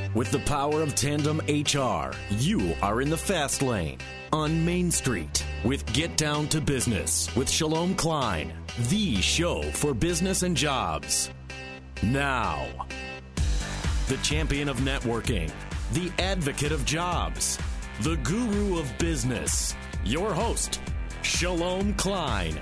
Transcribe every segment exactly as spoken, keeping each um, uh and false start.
With the power of Tandem H R, you are in the fast lane on Main Street with Get Down to Business with Shalom Klein, the show for business and jobs. Now, the champion of networking, the advocate of jobs, the guru of business, your host, Shalom Klein.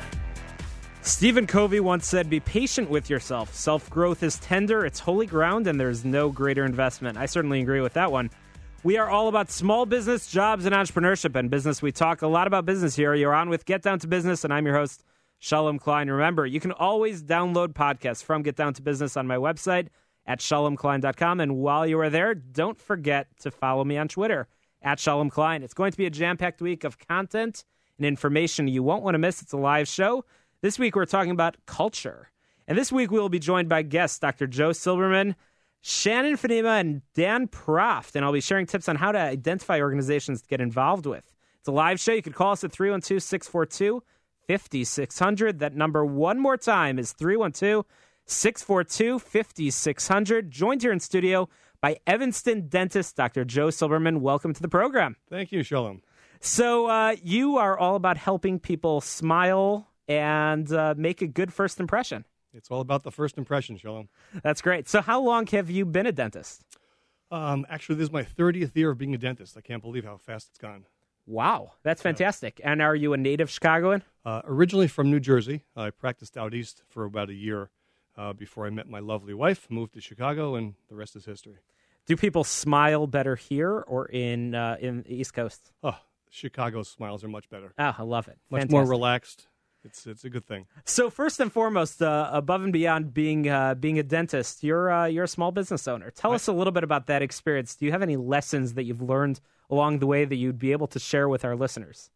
Stephen Covey once said, be patient with yourself. Self-growth is tender, it's holy ground, and there's no greater investment. I certainly agree with that one. We are all about small business, jobs, and entrepreneurship and business. We talk a lot about business here. You're on with Get Down to Business, and I'm your host, Shalom Klein. Remember, you can always download podcasts from Get Down to Business on my website at shalom klein dot com. And while you are there, don't forget to follow me on Twitter at Shalom Klein. It's going to be a jam-packed week of content and information you won't want to miss. It's a live show. This week, we're talking about culture. And this week, we will be joined by guests Doctor Joe Silberman, Shannon Fenema, and Dan Proft. And I'll be sharing tips on how to identify organizations to get involved with. It's a live show. You can call us at three one two, six four two, five six zero zero. That number one more time is three one two, six four two, five six zero zero. Joined here in studio by Evanston dentist Doctor Joe Silberman. Welcome to the program. Thank you, Shalom. So uh, you are all about helping people smile and uh, make a good first impression. It's all about the first impression, Shalom. That's great. So how long have you been a dentist? Um, actually, this is my thirtieth year of being a dentist. I can't believe how fast it's gone. Wow, that's fantastic. Yeah. And are you a native Chicagoan? Uh, originally from New Jersey. I practiced out east for about a year uh, before I met my lovely wife, moved to Chicago, and the rest is history. Do people smile better here or in uh, in the East Coast? Oh, Chicago's smiles are much better. Oh, I love it. Much Fantastic. more relaxed. It's it's a good thing. So first and foremost, uh, above and beyond being uh, being a dentist, you're uh, you're a small business owner. Tell I, us a little bit about that experience. Do you have any lessons that you've learned along the way that you'd be able to share with our listeners?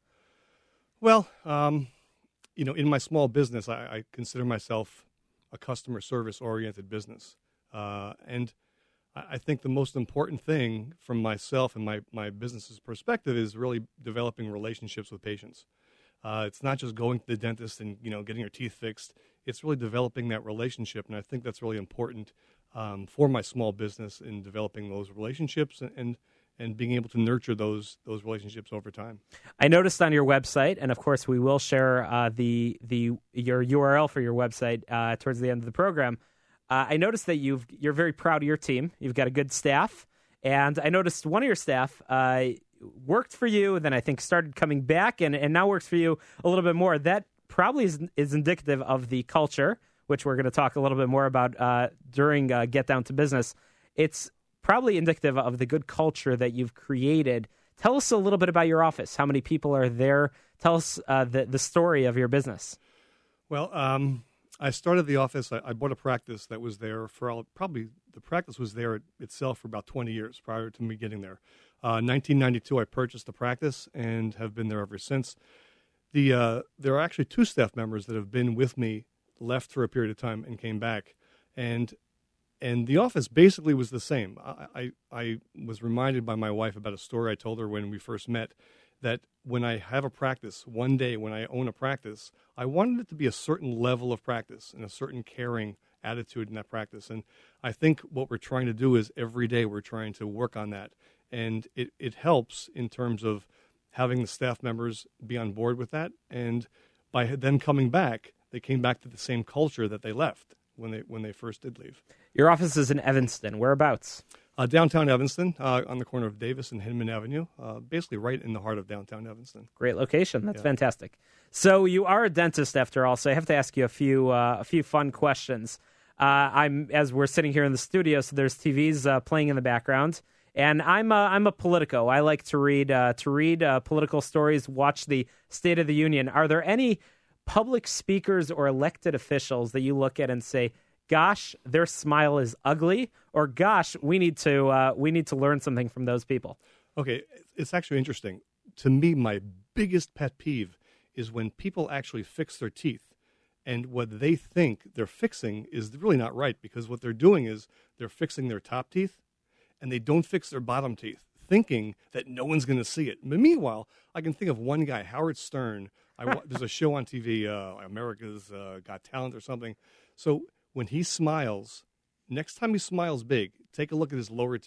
Well, um, you know, in my small business, I, I consider myself a customer service oriented business, uh, and I, I think the most important thing from myself and my my business's perspective is really developing relationships with patients. Uh, it's not just going to the dentist and, you know, getting your teeth fixed. It's really developing that relationship, and I think that's really important um, for my small business in developing those relationships and, and and being able to nurture those those relationships over time. I noticed on your website, and of course we will share uh, the the your U R L for your website uh, towards the end of the program. Uh, I noticed that you've you're very proud of your team. You've got a good staff, and I noticed one of your staff Uh, worked for you, then I think started coming back and, and now works for you a little bit more. That probably is, is indicative of the culture, which we're going to talk a little bit more about uh, during uh, Get Down to Business. It's probably indicative of the good culture that you've created. Tell us a little bit about your office. How many people are there? Tell us uh, the, the story of your business. Well, um, I started the office. I, I bought a practice that was there for all, probably the practice was there itself for about twenty years prior to me getting there. Uh, nineteen ninety-two, I purchased the practice and have been there ever since. The uh, there are actually two staff members that have been with me, left for a period of time, and came back. And and the office basically was the same. I, I, I was reminded by my wife about a story I told her when we first met, that when I have a practice, one day when I own a practice, I wanted it to be a certain level of practice and a certain caring attitude in that practice. And I think what we're trying to do is every day we're trying to work on that. And it, it helps in terms of having the staff members be on board with that. And by them coming back, they came back to the same culture that they left when they when they first did leave. Your office is in Evanston. Whereabouts? Uh, downtown Evanston, uh, on the corner of Davis and Hinman Avenue, uh, basically right in the heart of downtown Evanston. Great location. That's yeah. fantastic. So you are a dentist after all, so I have to ask you a few uh, a few fun questions. Uh, I'm as we're sitting here in the studio, so there's T Vs uh, playing in the background. And I'm a, I'm a Politico. I like to read uh, to read uh, political stories, watch the State of the Union. Are there any public speakers or elected officials that you look at and say, "Gosh, their smile is ugly," or "Gosh, we need to uh, we need to learn something from those people"? Okay, it's actually interesting. To me, my biggest pet peeve is when people actually fix their teeth, and what they think they're fixing is really not right, because what they're doing is they're fixing their top teeth, and they don't fix their bottom teeth, thinking that no one's going to see it. But meanwhile, I can think of one guy, Howard Stern. I, there's a show on T V, uh, America's uh, Got Talent or something. So when he smiles, next time he smiles big, take a look at his lower teeth.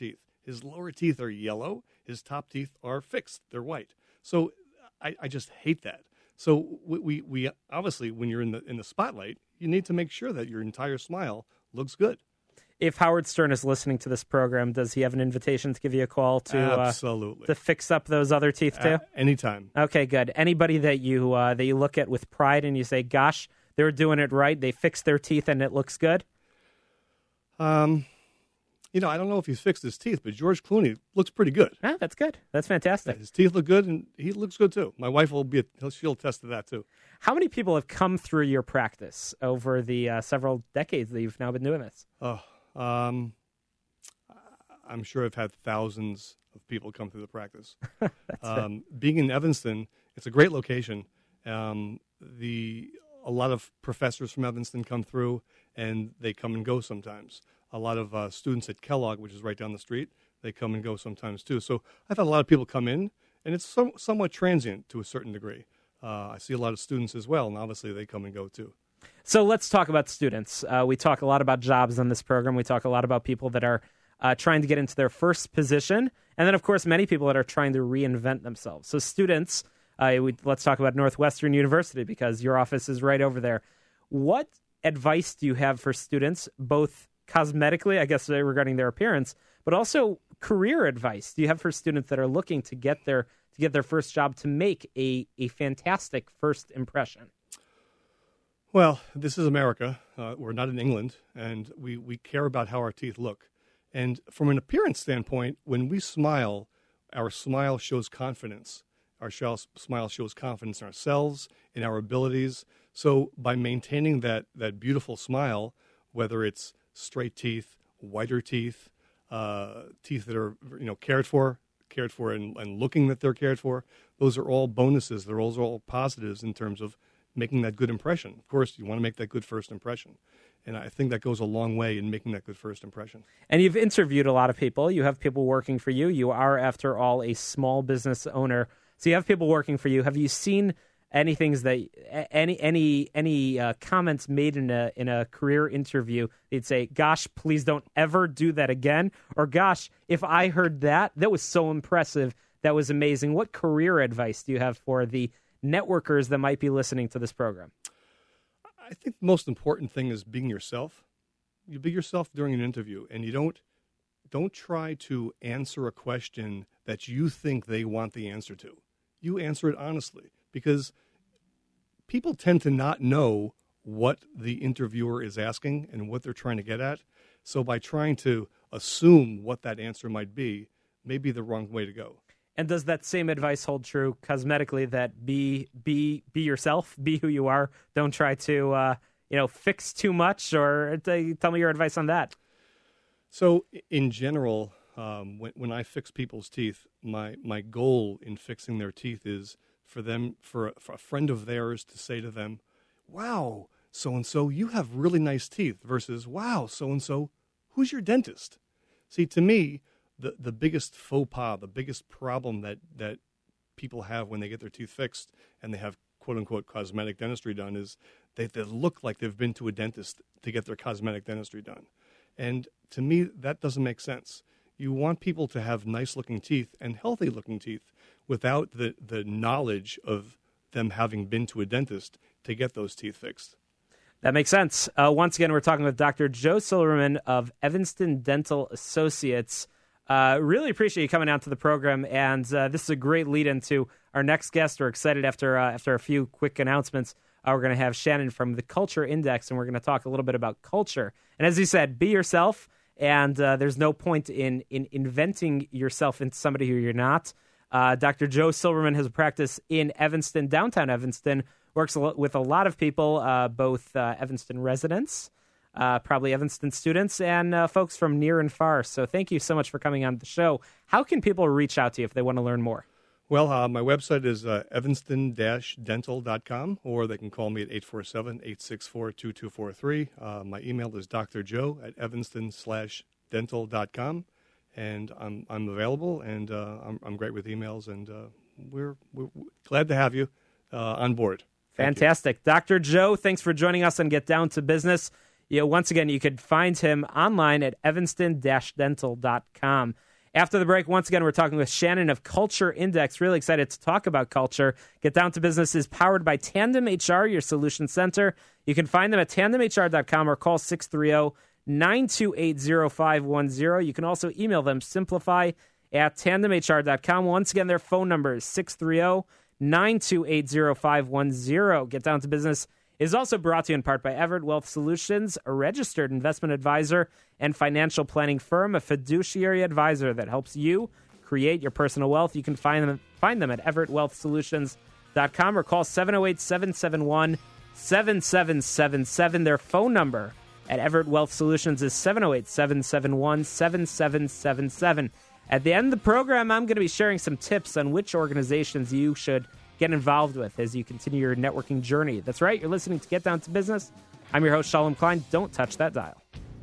His lower teeth are yellow. His top teeth are fixed. They're white. So I, I just hate that. So we, we, we obviously, when you're in the in the spotlight, you need to make sure that your entire smile looks good. If Howard Stern is listening to this program, does he have an invitation to give you a call to Absolutely. Uh, to fix up those other teeth too? Uh, anytime. Okay, good. Anybody that you uh, that you look at with pride and you say, "Gosh, they're doing it right. They fixed their teeth and it looks good." Um, you know, I don't know if he's fixed his teeth, but George Clooney looks pretty good. Ah, that's good. That's fantastic. Yeah, his teeth look good, and he looks good too. My wife will be; she'll attest to that too. How many people have come through your practice over the uh, several decades that you've now been doing this? Oh, um, I'm sure I've had thousands of people come through the practice. um, being in Evanston, it's a great location. Um, the a lot of professors from Evanston come through, and they come and go sometimes. A lot of uh, students at Kellogg, which is right down the street, they come and go sometimes too. So I've had a lot of people come in, and it's some, somewhat transient to a certain degree. Uh, I see a lot of students as well, and obviously they come and go too. So let's talk about students. Uh, we talk a lot about jobs on this program. We talk a lot about people that are uh, trying to get into their first position. And then, of course, many people that are trying to reinvent themselves. So students, uh, we, let's talk about Northwestern University because your office is right over there. What advice do you have for students, both cosmetically, I guess, regarding their appearance, but also career advice do you have for students that are looking to get their to get their first job to make a, a fantastic first impression? Well, this is America. Uh, we're not in England, and we, we care about how our teeth look. And from an appearance standpoint, when we smile, our smile shows confidence. Our smile shows confidence in ourselves, in our abilities. So by maintaining that, that beautiful smile, whether it's straight teeth, whiter teeth, uh, teeth that are you know cared for, cared for and, and looking that they're cared for, those are all bonuses. They're also all positives in terms of making that good impression. Of course, you want to make that good first impression. And I think that goes a long way in making that good first impression. And you've interviewed a lot of people. You have people working for you. You are, after all, a small business owner. So you have people working for you. Have you seen any things that any any any uh, comments made in a in a career interview? They'd say, "Gosh, please don't ever do that again," or "Gosh, if I heard that, that was so impressive. That was amazing." What career advice do you have for the networkers that might be listening to this program? I think the most important thing is being yourself. You be yourself during an interview, and you don't don't try to answer a question that you think they want the answer to. You answer it honestly, because people tend to not know what the interviewer is asking and what they're trying to get at. So by trying to assume what that answer might be, may be the wrong way to go. And does that same advice hold true cosmetically, that be be be yourself, be who you are? Don't try to uh, you know fix too much, or t- tell me your advice on that. So in general, um, when, when I fix people's teeth, my, my goal in fixing their teeth is for them, for a, for a friend of theirs to say to them, "Wow, so-and-so, you have really nice teeth," versus, "Wow, so-and-so, who's your dentist?" See, to me, the, the biggest faux pas, the biggest problem that, that people have when they get their teeth fixed and they have quote-unquote cosmetic dentistry done is they, they look like they've been to a dentist to get their cosmetic dentistry done. And to me, that doesn't make sense. You want people to have nice-looking teeth and healthy-looking teeth without the, the knowledge of them having been to a dentist to get those teeth fixed. That makes sense. Uh, once again, we're talking with Doctor Joe Silverman of Evanston Dental Associates. Uh, really appreciate you coming out to the program, and uh, this is a great lead into our next guest. We're excited after uh, after a few quick announcements. Uh, we're going to have Shannon from the Culture Index, and we're going to talk a little bit about culture. And as you said, be yourself, and uh, there's no point in, in inventing yourself into somebody who you're not. Uh, Doctor Joe Silverman has a practice in Evanston, downtown Evanston, works a lot with a lot of people, uh, both uh, Evanston residents, uh, probably Evanston students, and uh, folks from near and far. So thank you so much for coming on the show. How can people reach out to you if they want to learn more? Well, uh, my website is uh, evanston dash dental dot com, or they can call me at eight four seven, eight six four, two two four three. Uh, my email is drjoe at evanston slash dental dot com, and I'm I'm available, and uh, I'm I'm great with emails, and uh, we're, we're glad to have you uh, on board. Thank Fantastic. You. Doctor Joe, thanks for joining us on Get Down to Business. You know, once again, you could find him online at evanston dash dental dot com. After the break, once again, we're talking with Shannon of Culture Index. Really excited to talk about culture. Get Down to Business is powered by Tandem H R, your solution center. You can find them at tandem h r dot com or call six three zero, nine two eight, zero five one zero. You can also email them, simplify at tandem h r dot com. Once again, their phone number is six three zero, nine two eight, zero five one zero. Get Down to Business is also brought to you in part by Everett Wealth Solutions, a registered investment advisor and financial planning firm, a fiduciary advisor that helps you create your personal wealth. You can find them, find them at everett wealth solutions dot com or call seven oh eight, seven seven one, seven seven seven seven. Their phone number at Everett Wealth Solutions is seven oh eight, seven seven one, seven seven seven seven. At the end of the program, I'm going to be sharing some tips on which organizations you should get involved with as you continue your networking journey. That's right, you're listening to Get Down to Business. I'm your host, Shalom Klein. Don't touch that dial.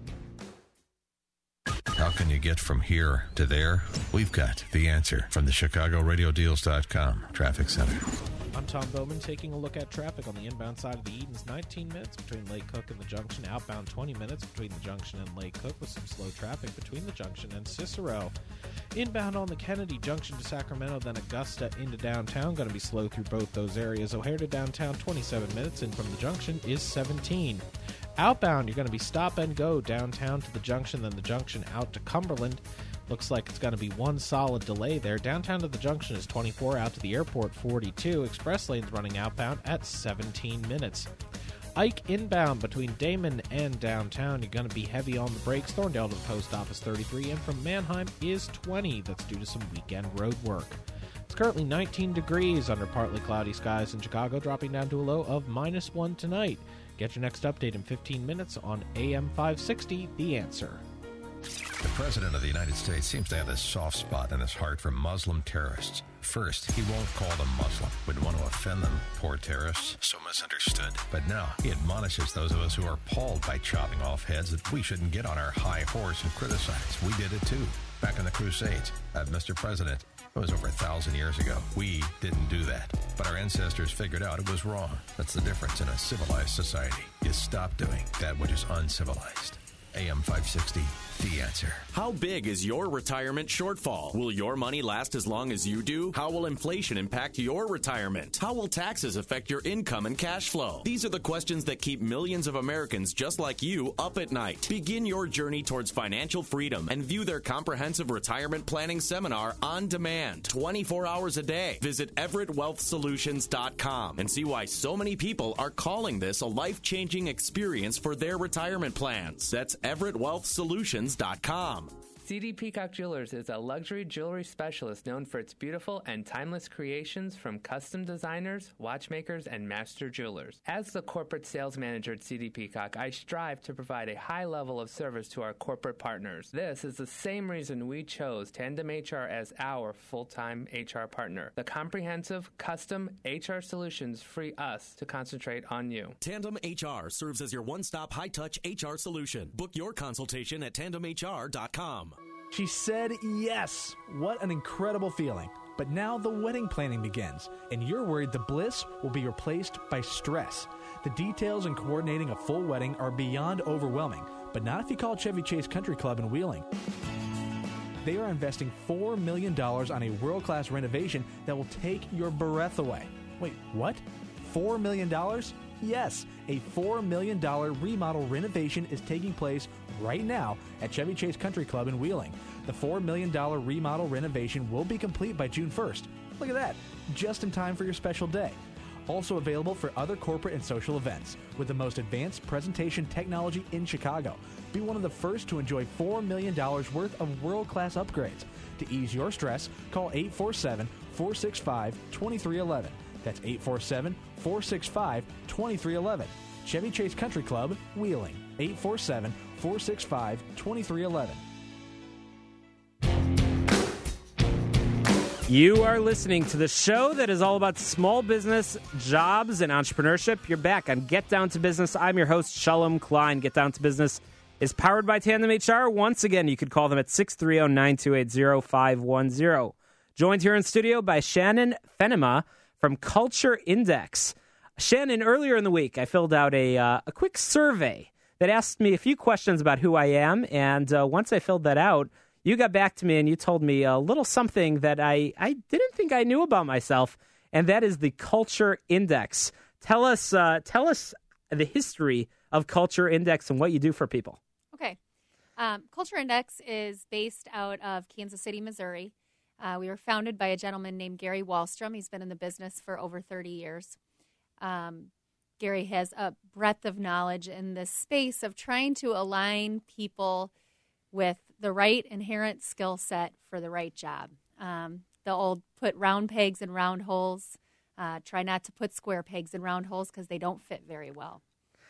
How can you get from here to there? We've got the answer from the Chicago Radio Deals dot com Traffic Center. I'm Tom Bowman taking a look at traffic on the inbound side of the Edens. nineteen minutes between Lake Cook and the Junction. Outbound twenty minutes between the Junction and Lake Cook with some slow traffic between the Junction and Cicero. Inbound on the Kennedy Junction to Sacramento, then Augusta into downtown. Going to be slow through both those areas. O'Hare to downtown, twenty-seven minutes. In from the Junction is seventeen. Outbound, you're going to be stop and go downtown to the Junction, then the Junction out to Cumberland. Looks like it's going to be one solid delay there. Downtown to the Junction is twenty-four, out to the airport forty-two. Express lanes running outbound at seventeen minutes. Ike inbound between Damon and downtown. You're going to be heavy on the brakes. Thorndale to the post office thirty-three, and from Manheim is twenty. That's due to some weekend road work. It's currently nineteen degrees under partly cloudy skies in Chicago, dropping down to a low of minus one tonight. Get your next update in fifteen minutes on A M five sixty, The Answer. The President of the United States seems to have this soft spot in his heart for Muslim terrorists. First, he won't call them Muslim. Wouldn't want to offend them, poor terrorists. So misunderstood. But now, he admonishes those of us who are appalled by chopping off heads that we shouldn't get on our high horse and criticize. We did it too. Back in the Crusades. Uh, Mister President, it was over a thousand years ago. We didn't do that. But our ancestors figured out it was wrong. That's the difference in a civilized society. You stop doing that which is uncivilized. A M five sixty, The Answer. How big is your retirement shortfall? Will your money last as long as you do? How will inflation impact your retirement? How will taxes affect your income and cash flow? These are the questions that keep millions of Americans just like you up at night. Begin your journey towards financial freedom and view their comprehensive retirement planning seminar on demand, twenty-four hours a day. Visit everett wealth solutions dot com and see why so many people are calling this a life-changing experience for their retirement plans. That's everett wealth solutions dot com. C D Peacock Jewelers is a luxury jewelry specialist known for its beautiful and timeless creations from custom designers, watchmakers, and master jewelers. As the corporate sales manager at C D Peacock, I strive to provide a high level of service to our corporate partners. This is the same reason we chose Tandem H R as our full-time H R partner. The comprehensive, custom H R solutions free us to concentrate on you. Tandem H R serves as your one-stop high-touch H R solution. Book your consultation at tandem h r dot com. She said yes. What an incredible feeling. But now the wedding planning begins, and you're worried the bliss will be replaced by stress. The details in coordinating a full wedding are beyond overwhelming, but not if you call Chevy Chase Country Club in Wheeling. They are investing four million dollars on a world-class renovation that will take your breath away. Wait, what? four million dollars? Yes, a four million dollars remodel renovation is taking place right now at Chevy Chase Country Club in Wheeling. The four million dollars remodel renovation will be complete by June first. Look at that, just in time for your special day. Also available for other corporate and social events with the most advanced presentation technology in Chicago. Be one of the first to enjoy four million dollars worth of world-class upgrades. To ease your stress, call eight four seven, four six five, two three one one. That's eight four seven, four six five, two three one one. Chevy Chase Country Club, Wheeling. eight four seven, four six five, two three one one. You are listening to the show that is all about small business, jobs, and entrepreneurship. You're back on Get Down to Business. I'm your host, Shalom Klein. Get Down to Business is powered by Tandem H R. Once again, you could call them at six three zero, nine two eight, zero five one zero. Joined here in studio by Shannon Fenema from Culture Index. Shannon, earlier in the week, I filled out a uh, a quick survey that asked me a few questions about who I am, and uh, once I filled that out, you got back to me and you told me a little something that I, I didn't think I knew about myself, and that is the Culture Index. Tell us, uh, tell us the history of Culture Index and what you do for people. Okay. Um, Culture Index is based out of Kansas City, Missouri. Uh, we were founded by a gentleman named Gary Wallstrom. He's been in the business for over thirty years. Um, Gary has a breadth of knowledge in this space of trying to align people with the right inherent skill set for the right job. Um, the old put round pegs in round holes. Uh, try not to put square pegs in round holes because they don't fit very well.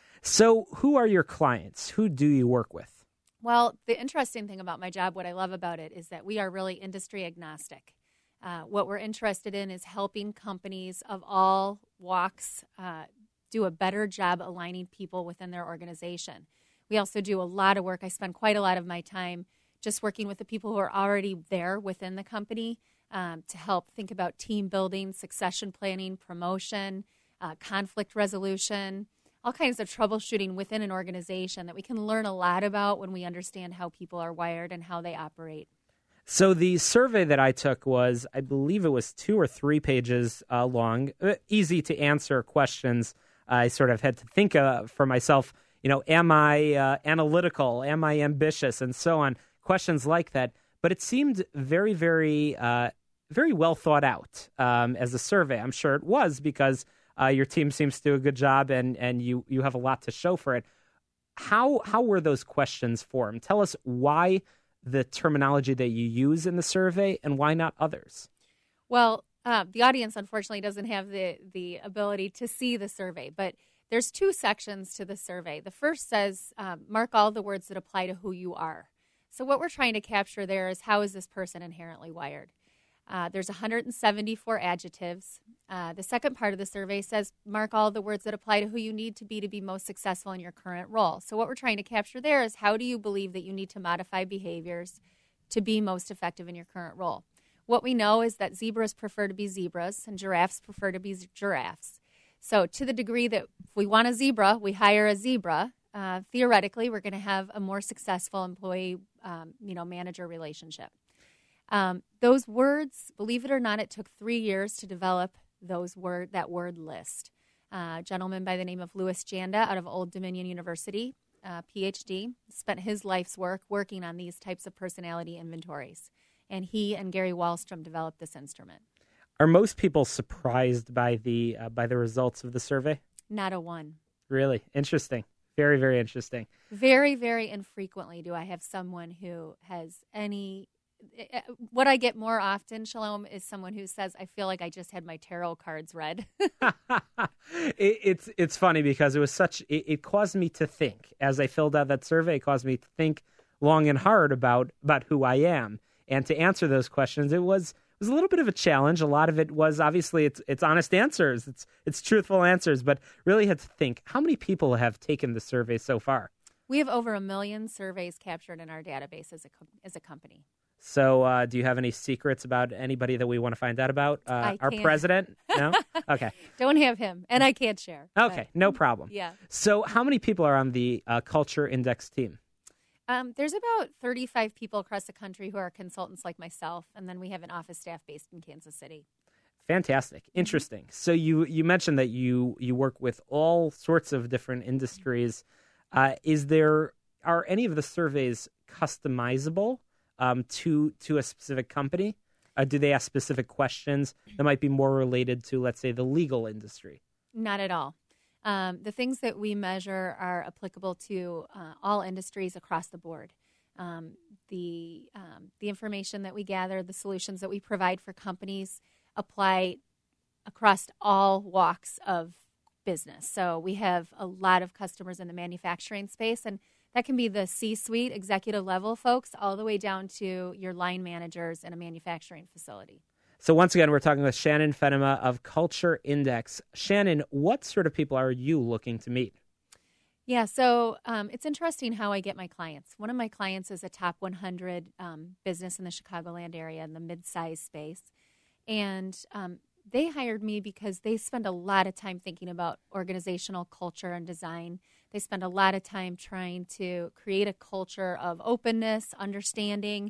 So who are your clients? Who do you work with? Well, the interesting thing about my job, what I love about it, is that we are really industry agnostic. Uh, what we're interested in is helping companies of all walks uh, do a better job aligning people within their organization. We also do a lot of work. I spend quite a lot of my time just working with the people who are already there within the company um, to help think about team building, succession planning, promotion, uh, conflict resolution, all kinds of troubleshooting within an organization that we can learn a lot about when we understand how people are wired and how they operate. So the survey that I took was, I believe it was two or three pages uh, long, uh, easy to answer questions. I sort of had to think uh, for myself, you know, am I uh, analytical? Am I ambitious? And so on, questions like that. But it seemed very, very, uh, very well thought out um, as a survey. I'm sure it was because uh, your team seems to do a good job and, and you, you have a lot to show for it. How, how were those questions formed? Tell us why the terminology that you use in the survey and why not others? Well, uh, the audience, unfortunately, doesn't have the, the ability to see the survey, but there's two sections to the survey. The first says, um, mark all the words that apply to who you are. So what we're trying to capture there is how is this person inherently wired? Uh, there's one hundred seventy-four adjectives. Uh, the second part of the survey says, mark all the words that apply to who you need to be to be most successful in your current role. So what we're trying to capture there is how do you believe that you need to modify behaviors to be most effective in your current role? What we know is that zebras prefer to be zebras and giraffes prefer to be giraffes. So to the degree that if we want a zebra, we hire a zebra, uh, theoretically we're going to have a more successful employee um, you know, manager relationship. Um, those words, believe it or not, it took three years to develop those word that word list. Uh, a gentleman by the name of Louis Janda out of Old Dominion University, uh, P H D, spent his life's work working on these types of personality inventories. And he and Gary Wallstrom developed this instrument. Are most people surprised by the uh, by the results of the survey? Not a one. Really? Interesting. Very, very interesting. Very, very infrequently do I have someone who has any... What I get more often, Shalom, is someone who says, I feel like I just had my tarot cards read. it, it's it's funny because it was such, it, it caused me to think. As I filled out that survey, it caused me to think long and hard about, about who I am. And to answer those questions, it was it was a little bit of a challenge. A lot of it was, obviously, it's it's honest answers. It's it's truthful answers, but really had to think, how many people have taken the survey so far? We have over a million surveys captured in our database as a, as a company. So uh, do you have any secrets about anybody that we want to find out about? Uh, our president? No? Okay. Don't have him, and I can't share. Okay, but, no problem. Yeah. So how many people are on the uh, Culture Index team? Um, there's about thirty-five people across the country who are consultants like myself, and then we have an office staff based in Kansas City. Fantastic. Interesting. So you, you mentioned that you, you work with all sorts of different industries. Uh, is there are any of the surveys customizable um, to to a specific company? Uh, do they ask specific questions that might be more related to, let's say, the legal industry? Not at all. Um, the things that we measure are applicable to uh, all industries across the board. Um, the um, the information that we gather, the solutions that we provide for companies apply across all walks of business. So we have a lot of customers in the manufacturing space, and that can be the C-suite, executive level folks, all the way down to your line managers in a manufacturing facility. So once again, we're talking with Shannon Fenema of Culture Index. Shannon, what sort of people are you looking to meet? Yeah, so um, it's interesting how I get my clients. One of my clients is a top one hundred um, business in the Chicagoland area in the mid-size space. And um, they hired me because they spend a lot of time thinking about organizational culture and design. They spend a lot of time trying to create a culture of openness, understanding,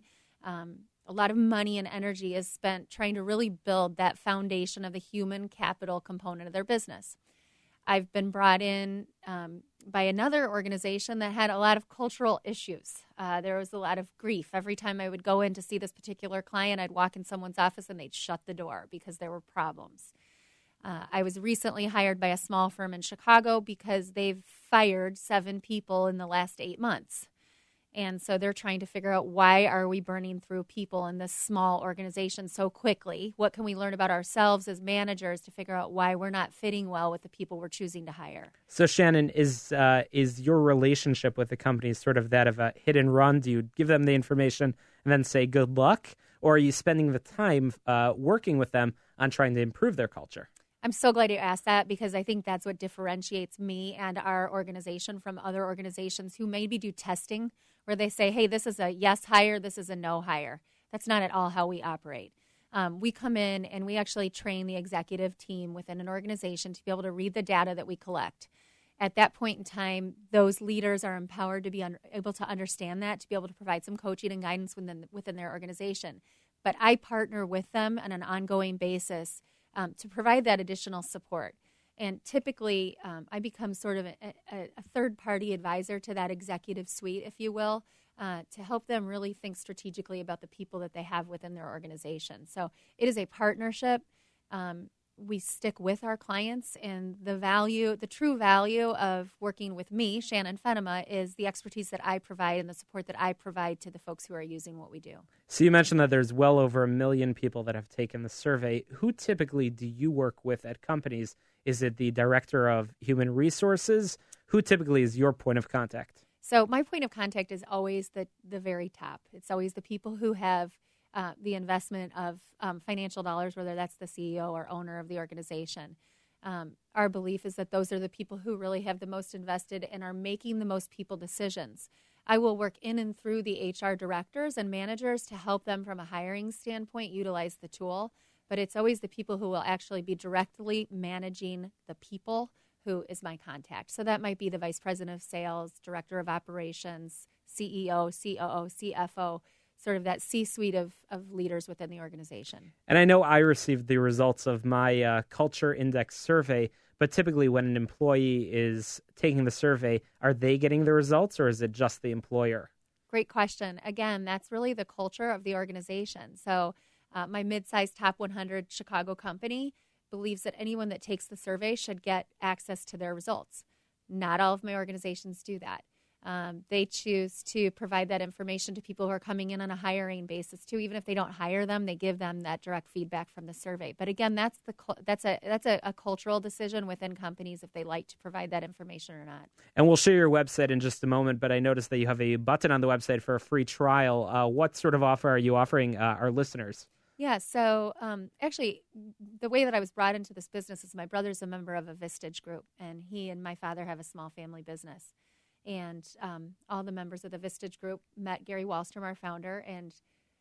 Um, a lot of money and energy is spent trying to really build that foundation of the human capital component of their business. I've been brought in um, by another organization that had a lot of cultural issues. Uh, there was a lot of grief. Every time I would go in to see this particular client, I'd walk in someone's office and they'd shut the door because there were problems. Uh, I was recently hired by a small firm in Chicago because they've fired seven people in the last eight months. And so they're trying to figure out, why are we burning through people in this small organization so quickly? What can we learn about ourselves as managers to figure out why we're not fitting well with the people we're choosing to hire? So, Shannon, is uh, is your relationship with the company sort of that of a hit and run? Do you give them the information and then say good luck? Or are you spending the time uh, working with them on trying to improve their culture? I'm so glad you asked that, because I think that's what differentiates me and our organization from other organizations who maybe do testing where they say, hey, this is a yes hire, this is a no hire. That's not at all how we operate. Um, we come in and we actually train the executive team within an organization to be able to read the data that we collect. At that point in time, those leaders are empowered to be un- able to understand that, to be able to provide some coaching and guidance within, within their organization. But I partner with them on an ongoing basis um, to provide that additional support. And typically, um, I become sort of a, a, a third-party advisor to that executive suite, if you will, uh, to help them really think strategically about the people that they have within their organization. So it is a partnership. Um, we stick with our clients, and the value, the true value of working with me, Shannon Fenema, is the expertise that I provide and the support that I provide to the folks who are using what we do. So you mentioned that there's well over a million people that have taken the survey. Who typically do you work with at companies? Is it the director of human resources? Who typically is your point of contact? So my point of contact is always the, the very top. It's always the people who have uh, the investment of um, financial dollars, whether that's the C E O or owner of the organization. Um, our belief is that those are the people who really have the most invested and are making the most people decisions. I will work in and through the H R directors and managers to help them from a hiring standpoint utilize the tool. But it's always the people who will actually be directly managing the people who is my contact. So that might be the vice president of sales, director of operations, C E O, C O O, C F O, sort of that C-suite of, of leaders within the organization. And I know I received the results of my uh, Culture Index survey, but typically when an employee is taking the survey, are they getting the results, or is it just the employer? Great question. Again, that's really the culture of the organization. So Uh, my mid-sized top one hundred Chicago company believes that anyone that takes the survey should get access to their results. Not all of my organizations do that. Um, they choose to provide that information to people who are coming in on a hiring basis too. Even if they don't hire them, they give them that direct feedback from the survey. But again, that's the that's a that's a, a cultural decision within companies if they like to provide that information or not. And we'll share your website in just a moment, but I noticed that you have a button on the website for a free trial. Uh, what sort of offer are you offering uh, our listeners? Yeah, so um, actually, the way that I was brought into this business is my brother's a member of a Vistage group, and he and my father have a small family business. And um, all the members of the Vistage group met Gary Wallstrom, our founder, and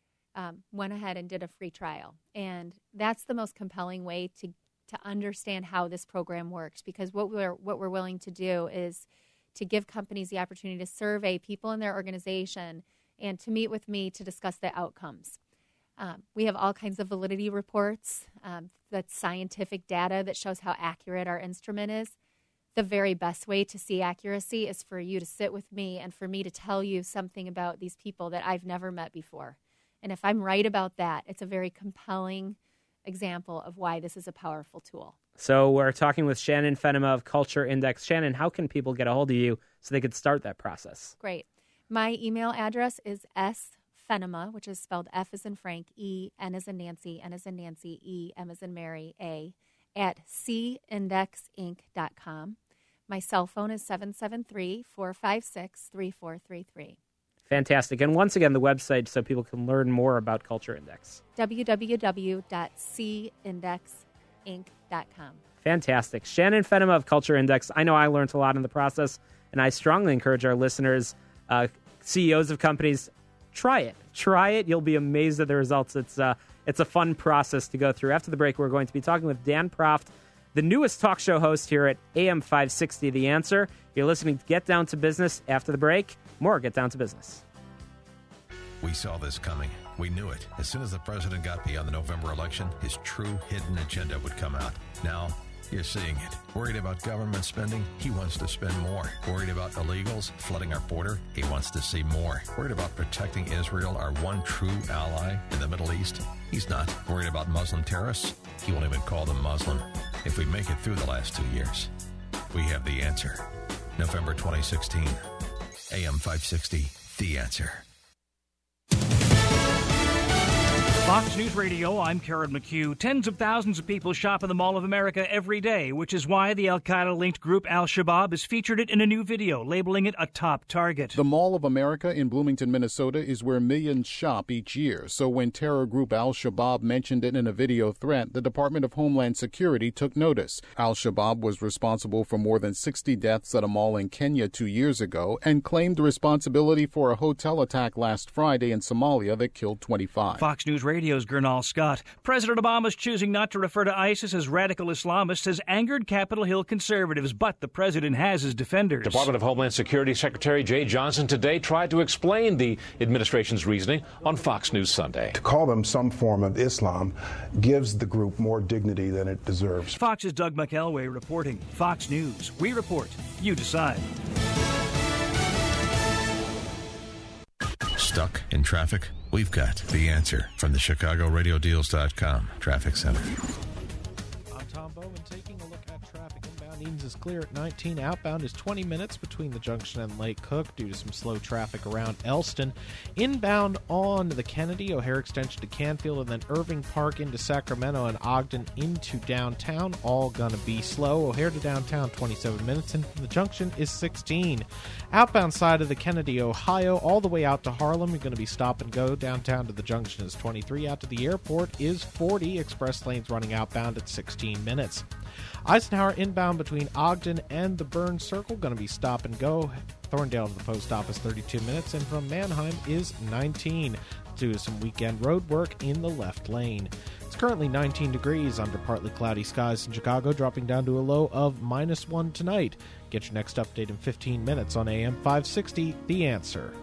um, went ahead and did a free trial. And that's the most compelling way to to understand how this program works, because what we're what we're willing to do is to give companies the opportunity to survey people in their organization and to meet with me to discuss the outcomes. Um, we have all kinds of validity reports, um, that's scientific data that shows how accurate our instrument is. The very best way to see accuracy is for you to sit with me and for me to tell you something about these people that I've never met before. And if I'm right about that, it's a very compelling example of why this is a powerful tool. So we're talking with Shannon Fenema of Culture Index. Shannon, how can people get a hold of you so they could start that process? Great. My email address is s Fenema, which is spelled F as in Frank, E, N as in Nancy, N as in Nancy, E, M as in Mary, A, at c index inc dot com. My cell phone is seven seven three, four five six, three four three three. Fantastic. And once again, the website so people can learn more about Culture Index. w w w dot c index inc dot com. Fantastic. Shannon Fenema of Culture Index. I know I learned a lot in the process, and I strongly encourage our listeners, uh, C E Os of companies, try it. Try it. You'll be amazed at the results. It's uh, it's a fun process to go through. After the break, we're going to be talking with Dan Proft, the newest talk show host here at A M five sixty, The Answer. You're listening to Get Down to Business. After the break, more Get Down to Business. We saw this coming. We knew it. As soon as the president got beyond the November election, his true hidden agenda would come out. Now, you're seeing it. Worried about government spending? He wants to spend more. Worried about illegals flooding our border? He wants to see more. Worried about protecting Israel, our one true ally in the Middle East? He's not. Worried about Muslim terrorists? He won't even call them Muslim. If we make it through the last two years, we have the answer. November twenty sixteen, A M five sixty, The Answer. Fox News Radio, I'm Karen McHugh. Tens of thousands of people shop in the Mall of America every day, which is why the al-Qaeda-linked group Al-Shabaab has featured it in a new video, labeling it a top target. The Mall of America in Bloomington, Minnesota is where millions shop each year. So when terror group Al-Shabaab mentioned it in a video threat, the Department of Homeland Security took notice. Al-Shabaab was responsible for more than sixty deaths at a mall in Kenya two years ago and claimed responsibility for a hotel attack last Friday in Somalia that killed twenty-five. Fox News Radio Radio's Gernal Scott. President Obama's choosing not to refer to ISIS as radical Islamists has angered Capitol Hill conservatives, but the president has his defenders. Department of Homeland Security Secretary Jay Johnson today tried to explain the administration's reasoning on Fox News Sunday. To call them some form of Islam gives the group more dignity than it deserves. Fox's Doug McElway reporting. Fox News. We report. You decide. Stuck in traffic? We've got the answer from the Chicago Radio Deals dot com Traffic Center. I'm Tom Bowman taking a look at traffic. Inbound Eaton's is clear at nineteen. Outbound is twenty minutes between the junction and Lake Cook due to some slow traffic around Elston. Inbound on the Kennedy, O'Hare Extension to Canfield, and then Irving Park into Sacramento and Ogden into downtown. All gonna be slow. O'Hare to downtown, twenty-seven minutes, and the junction is sixteen. Outbound side of the Kennedy, Ohio, all the way out to Harlem, you're going to be stop and go. Downtown to the junction is twenty-three. Out to the airport is forty. Express lanes running outbound at sixteen minutes. Eisenhower inbound between Ogden and the Burns Circle, going to be stop and go. Thorndale to the post office, thirty-two minutes. And from Manheim is nineteen. Due to some weekend road work in the left lane. It's currently nineteen degrees under partly cloudy skies in Chicago, dropping down to a low of minus one tonight. Get your next update in fifteen minutes on A M five sixty, The Answer.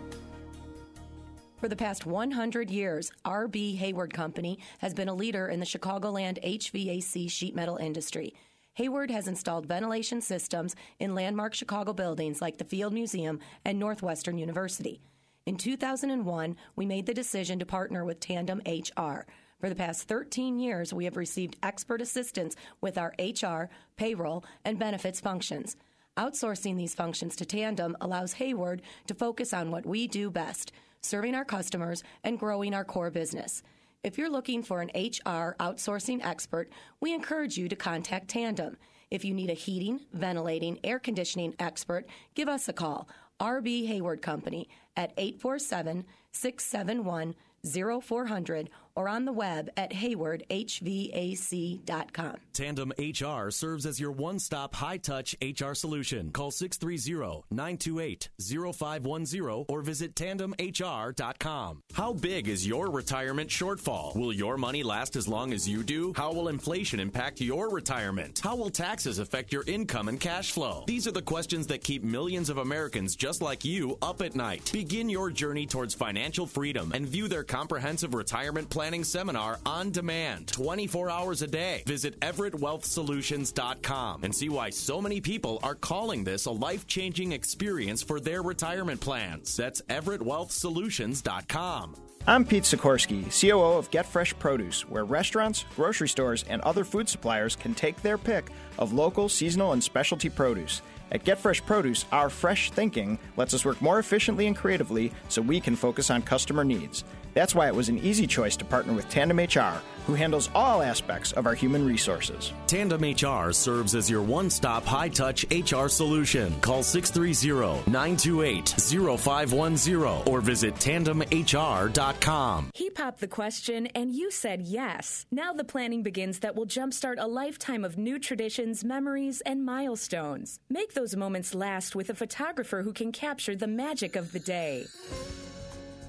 For the past one hundred years, R B. Hayward Company has been a leader in the Chicagoland H V A C sheet metal industry. Hayward has installed ventilation systems in landmark Chicago buildings like the Field Museum and Northwestern University. In two thousand one, we made the decision to partner with Tandem H R. For the past thirteen years, we have received expert assistance with our H R, payroll, and benefits functions. Outsourcing these functions to Tandem allows Hayward to focus on what we do best, serving our customers and growing our core business. If you're looking for an H R outsourcing expert, we encourage you to contact Tandem. If you need a heating, ventilating, air conditioning expert, give us a call. R B. Hayward Company at eight four seven, six seven one, zero four zero zero or on the web at hayward h v a c dot com. Tandem H R serves as your one-stop high-touch H R solution. Call six three zero, nine two eight, zero five one zero or visit tandem h r dot com. How big is your retirement shortfall? Will your money last as long as you do? How will inflation impact your retirement? How will taxes affect your income and cash flow? These are the questions that keep millions of Americans just like you up at night. Begin your journey towards financial freedom and view their comprehensive retirement planning seminar on demand, twenty-four hours a day. Visit everett wealth solutions dot com and see why so many people are calling this a life-changing experience for their retirement plans. That's everett wealth solutions dot com. I'm Pete Sikorsky, C O O of Get Fresh Produce, where restaurants, grocery stores, and other food suppliers can take their pick of local, seasonal, and specialty produce. At Get Fresh Produce, our fresh thinking lets us work more efficiently and creatively so we can focus on customer needs. That's why it was an easy choice to partner with Tandem H R, who handles all aspects of our human resources. Tandem H R serves as your one-stop high-touch H R solution. Call six three zero, nine two eight, zero five one zero or visit tandem h r dot com. He popped the question and you said yes. Now the planning begins that will jumpstart a lifetime of new traditions, memories, and milestones. Make those moments last with a photographer who can capture the magic of the day.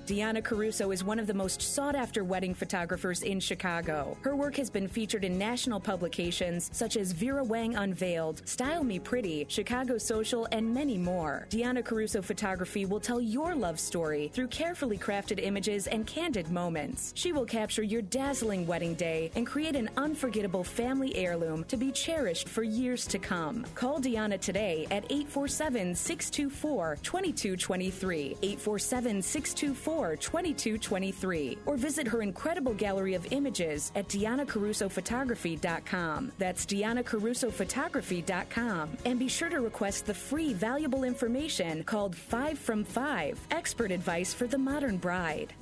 Deanna Caruso is one of the most sought-after wedding photographers in Chicago. Her work has been featured in national publications such as Vera Wang Unveiled, Style Me Pretty, Chicago Social, and many more. Deanna Caruso Photography will tell your love story through carefully crafted images and candid moments. She will capture your dazzling wedding day and create an unforgettable family heirloom to be cherished for years to come. Call Deanna today at eight four seven, six two four, two two two three, eight four seven, six two four, two two two three, or visit her incredible gallery of images at Deanna Caruso Photography dot com. That's Deanna Caruso Photography dot com. And be sure to request the free valuable information called Five from Five, Expert Advice for the Modern Bride.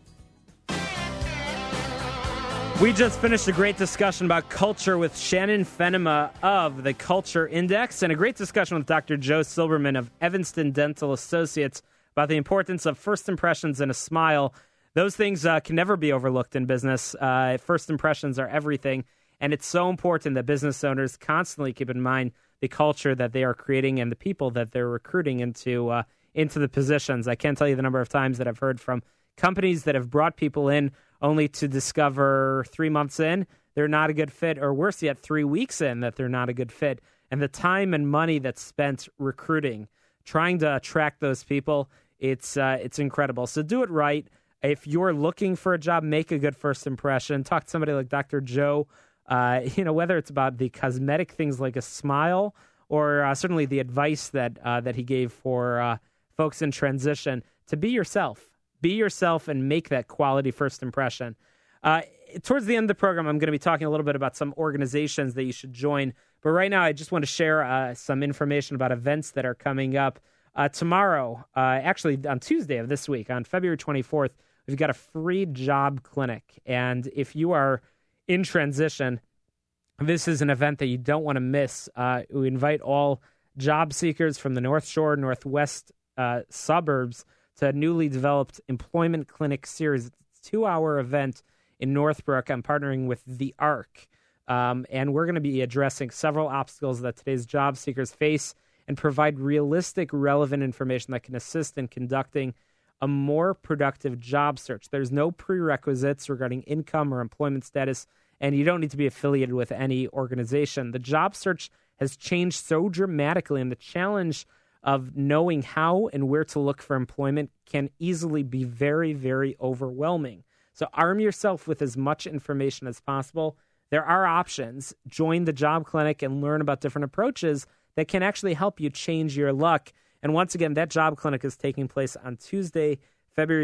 We just finished a great discussion about culture with Shannon Fenema of the Culture Index, and a great discussion with Doctor Joe Silberman of Evanston Dental Associates about the importance of first impressions and a smile. Those things uh, can never be overlooked in business. Uh, first impressions are everything, and it's so important that business owners constantly keep in mind the culture that they are creating and the people that they're recruiting into uh, into the positions. I can't tell you the number of times that I've heard from companies that have brought people in only to discover three months in they're not a good fit, or worse yet, three weeks in that they're not a good fit. And the time and money that's spent recruiting, trying to attract those people, it's uh, it's incredible. So do it right. If you're looking for a job, make a good first impression. Talk to somebody like Doctor Joe, uh, you know, whether it's about the cosmetic things like a smile, or uh, certainly the advice that uh, that he gave for uh, folks in transition to be yourself. Be yourself and make that quality first impression. Uh, towards the end of the program, I'm going to be talking a little bit about some organizations that you should join. But right now, I just want to share uh, some information about events that are coming up. Uh, tomorrow, uh, actually on Tuesday of this week, on February twenty-fourth, we've got a free job clinic. And if you are in transition, this is an event that you don't want to miss. Uh, we invite all job seekers from the North Shore, Northwest uh, suburbs to a newly developed employment clinic series. It's a two-hour event in Northbrook. I'm partnering with The Arc, um, and we're going to be addressing several obstacles that today's job seekers face and provide realistic, relevant information that can assist in conducting a more productive job search. There's no prerequisites regarding income or employment status, and you don't need to be affiliated with any organization. The job search has changed so dramatically, and the challenge of knowing how and where to look for employment can easily be very, very overwhelming. So arm yourself with as much information as possible. There are options. Join the job clinic and learn about different approaches that can actually help you change your luck. And once again, that job clinic is taking place on Tuesday, February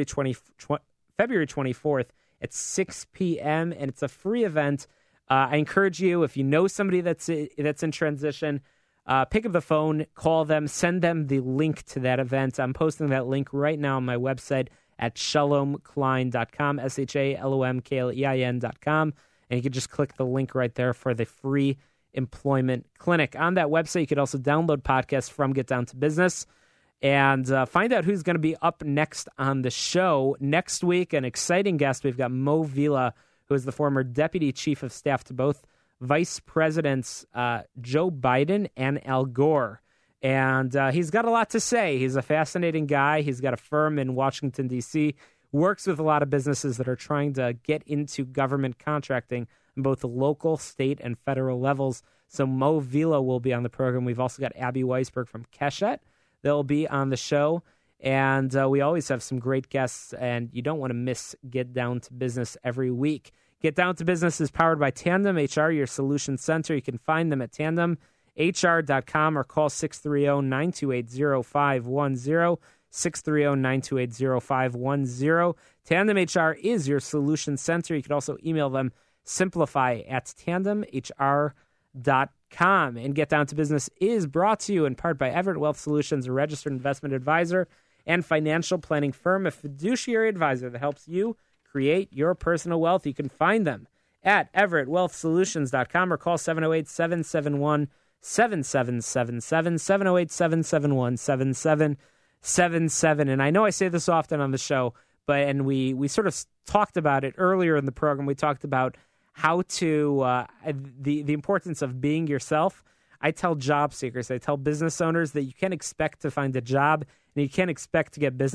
twenty-fourth at six p.m., and it's a free event. Uh, I encourage you, if you know somebody that's that's in transition, Uh, pick up the phone, call them, send them the link to that event. I'm posting that link right now on my website at shalom klein dot com, S H A L O M K L E I N dot com. And you can just click the link right there for the free employment clinic. On that website, you could also download podcasts from Get Down to Business and uh, find out who's going to be up next on the show. Next week, an exciting guest. We've got Mo Vila, who is the former Deputy Chief of Staff to both Vice Presidents uh, Joe Biden and Al Gore. And uh, he's got a lot to say. He's a fascinating guy. He's got a firm in Washington, D C, works with a lot of businesses that are trying to get into government contracting on both the local, state, and federal levels. So Mo Vila will be on the program. We've also got Abby Weisberg from Keshet that will be on the show. And uh, we always have some great guests, and you don't want to miss Get Down to Business every week. Get Down to Business is powered by Tandem H R, your solution center. You can find them at tandem H R dot com or call six three zero, nine two eight, zero five one zero, six three zero, nine two eight, zero five one zero. Tandem H R is your solution center. You can also email them simplify at tandem H R dot com. And Get Down to Business is brought to you in part by Everett Wealth Solutions, a registered investment advisor and financial planning firm, a fiduciary advisor that helps you create your personal wealth. You can find them at everett wealth solutions dot com or call seven oh eight, seven seven one, seven seven seven seven, seven oh eight, seven seven one, seven seven seven seven. And I know I say this often on the show, but and we, we sort of talked about it earlier in the program. We talked about how to, uh, the, the importance of being yourself. I tell job seekers, I tell business owners that you can't expect to find a job and you can't expect to get business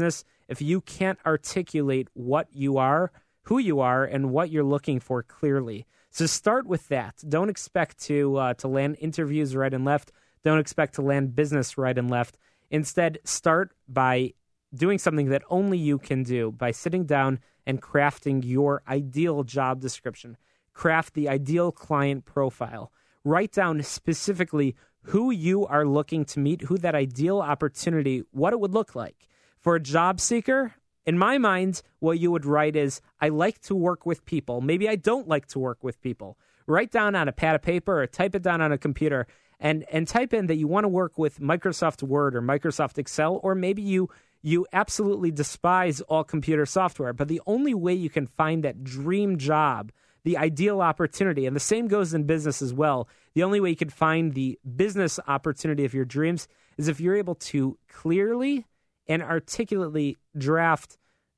if you can't articulate what you are, who you are, and what you're looking for clearly. So start with that. Don't expect to uh, to land interviews right and left. Don't expect to land business right and left. Instead, start by doing something that only you can do, by sitting down and crafting your ideal job description. Craft the ideal client profile. Write down specifically who you are looking to meet, who that ideal opportunity, what it would look like. For a job seeker, in my mind, what you would write is, I like to work with people. Maybe I don't like to work with people. Write down on a pad of paper or type it down on a computer and, and type in that you want to work with Microsoft Word or Microsoft Excel, or maybe you you absolutely despise all computer software. But the only way you can find that dream job, the ideal opportunity, and the same goes in business as well, the only way you can find the business opportunity of your dreams is if you're able to clearly and articulately draft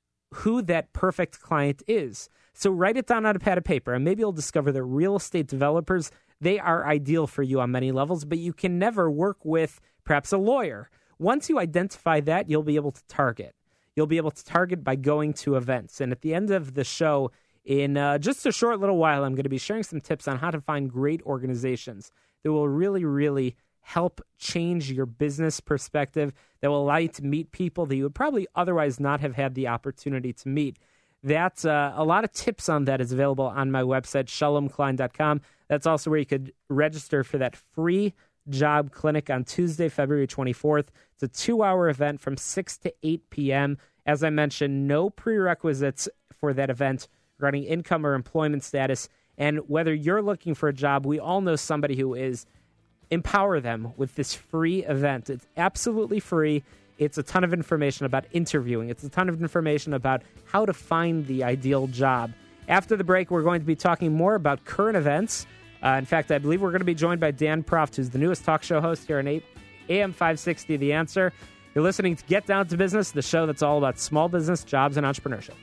who that perfect client is. So write it down on a pad of paper, and maybe you'll discover that real estate developers, they are ideal for you on many levels, but you can never work with perhaps a lawyer. Once you identify that, you'll be able to target. You'll be able to target by going to events. And at the end of the show, in uh, just a short little while, I'm going to be sharing some tips on how to find great organizations that will really, really help change your business perspective, that will allow you to meet people that you would probably otherwise not have had the opportunity to meet. That's uh, a lot of tips on that is available on my website, shalom klein dot com. That's also where you could register for that free job clinic on Tuesday, February twenty-fourth. It's a two-hour event from six to eight p.m. As I mentioned, no prerequisites for that event regarding income or employment status. And whether you're looking for a job, we all know somebody who is. Empower them with this free event. It's absolutely free. It's a ton of information about interviewing. It's a ton of information about how to find the ideal job. After the break, we're going to be talking more about current events. Uh, in fact, I believe we're going to be joined by Dan Proft, who's the newest talk show host here on A M five sixty, The Answer. You're listening to Get Down to Business, the show that's all about small business, jobs, and entrepreneurship.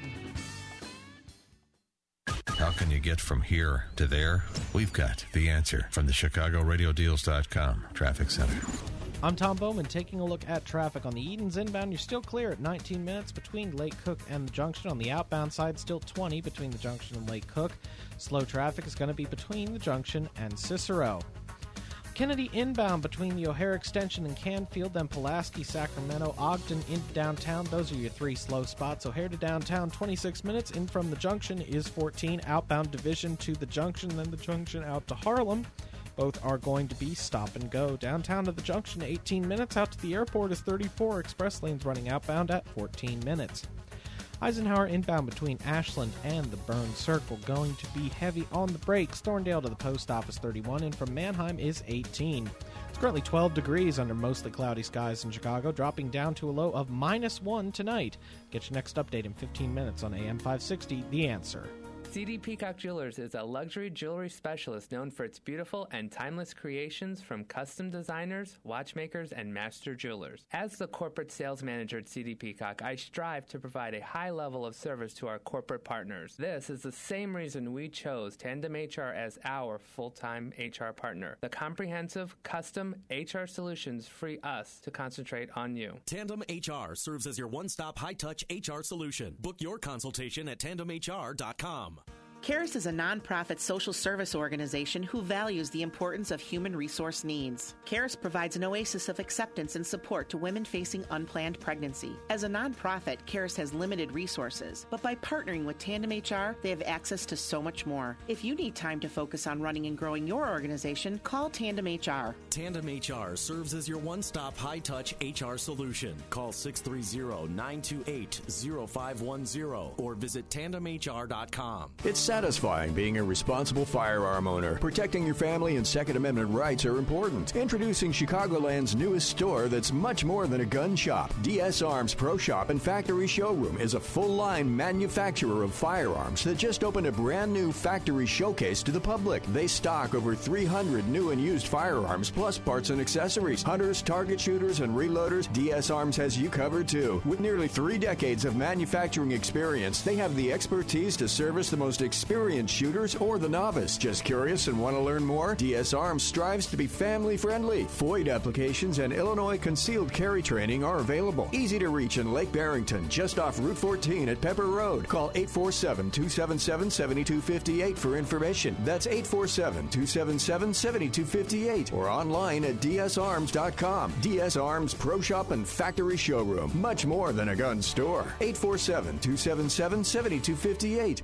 How can you get from here to there? We've got the answer from the Chicago Radio Deals dot com Traffic Center. I'm Tom Bowman taking a look at traffic on the Edens inbound. You're still clear at nineteen minutes between Lake Cook and the junction. On the outbound side, still twenty between the junction and Lake Cook. Slow traffic is going to be between the junction and Cicero. Kennedy inbound between the O'Hare Extension and Canfield, then Pulaski, Sacramento, Ogden into downtown. Those are your three slow spots. O'Hare to downtown, twenty-six minutes. In from the junction is fourteen. Outbound Division to the junction, then the junction out to Harlem. Both are going to be stop and go. Downtown to the junction, eighteen minutes. Out to the airport is thirty-four. Express lanes running outbound at fourteen minutes. Eisenhower inbound between Ashland and the Burn Circle, going to be heavy on the brakes. Thorndale to the post office, thirty-one, and from Manheim is eighteen. It's currently twelve degrees under mostly cloudy skies in Chicago, dropping down to a low of minus one tonight. Get your next update in fifteen minutes on A M five sixty, The Answer. C D Peacock Jewelers is a luxury jewelry specialist known for its beautiful and timeless creations from custom designers, watchmakers, and master jewelers. As the corporate sales manager at C D Peacock, I strive to provide a high level of service to our corporate partners. This is the same reason we chose Tandem H R as our full-time H R partner. The comprehensive, custom H R solutions free us to concentrate on you. Tandem H R serves as your one-stop high-touch H R solution. Book your consultation at tandem H R dot com. CARES is a nonprofit social service organization who values the importance of human resource needs. CARES provides an oasis of acceptance and support to women facing unplanned pregnancy. As a nonprofit, CARES has limited resources, but by partnering with Tandem H R, they have access to so much more. If you need time to focus on running and growing your organization, call Tandem H R. Tandem H R serves as your one-stop high-touch H R solution. Call six three zero, nine two eight, zero five one zero or visit tandem H R dot com. It's satisfying being a responsible firearm owner. Protecting your family and Second Amendment rights are important. Introducing Chicagoland's newest store that's much more than a gun shop. D S Arms Pro Shop and Factory Showroom is a full-line manufacturer of firearms that just opened a brand new factory showcase to the public. They stock over three hundred new and used firearms plus parts and accessories. Hunters, target shooters, and reloaders, D S Arms has you covered too. With nearly three decades of manufacturing experience, they have the expertise to service the most exciting experienced shooters, or the novice. Just curious and want to learn more? D S Arms strives to be family-friendly. F O I D applications and Illinois concealed carry training are available. Easy to reach in Lake Barrington, just off Route fourteen at Pepper Road. Call eight four seven, two seven seven, seven two five eight for information. That's eight four seven, two seven seven, seven two five eight or online at d s arms dot com. D S Arms Pro Shop and Factory Showroom. Much more than a gun store. eight four seven, two seven seven, seven two five eight.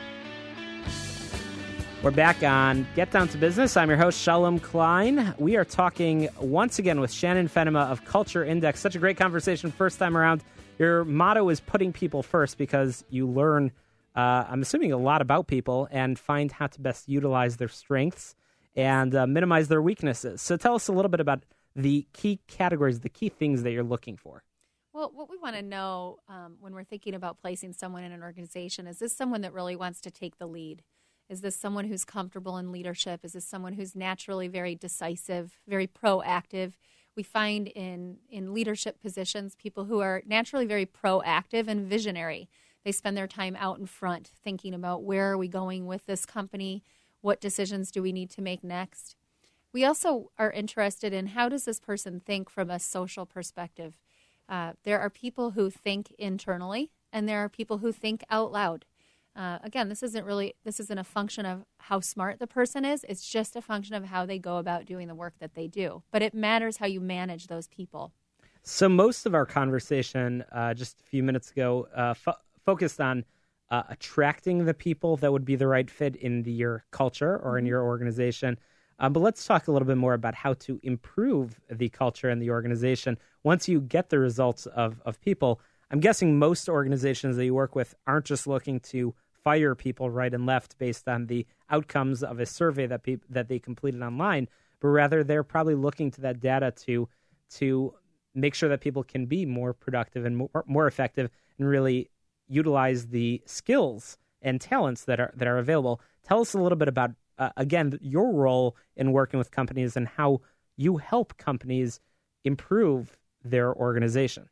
We're back on Get Down to Business. I'm your host, Shalom Klein. We are talking once again with Shannon Fenema of Culture Index. Such a great conversation first time around. Your motto is putting people first because you learn, uh, I'm assuming, a lot about people and find how to best utilize their strengths and uh, minimize their weaknesses. So tell us a little bit about the key categories, the key things that you're looking for. Well, what we want to know um, when we're thinking about placing someone in an organization, is this someone that really wants to take the lead? Is this someone who's comfortable in leadership? Is this someone who's naturally very decisive, very proactive? We find in, in leadership positions people who are naturally very proactive and visionary. They spend their time out in front thinking about where are we going with this company? What decisions do we need to make next? We also are interested in how does this person think from a social perspective? Uh, there are people who think internally, and there are people who think out loud. Uh, again, this isn't really, this isn't a function of how smart the person is. It's just a function of how they go about doing the work that they do. But it matters how you manage those people. So most of our conversation uh, just a few minutes ago uh, fo- focused on uh, attracting the people that would be the right fit in the, your culture or in your organization. Um, but let's talk a little bit more about how to improve the culture and the organization once you get the results of, of people. I'm guessing most organizations that you work with aren't just looking to fire people right and left based on the outcomes of a survey that pe- that they completed online, but rather they're probably looking to that data to to make sure that people can be more productive and more, more effective and really utilize the skills and talents that are that are available. Tell us a little bit about Uh, again, your role in working with companies and how you help companies improve their organization.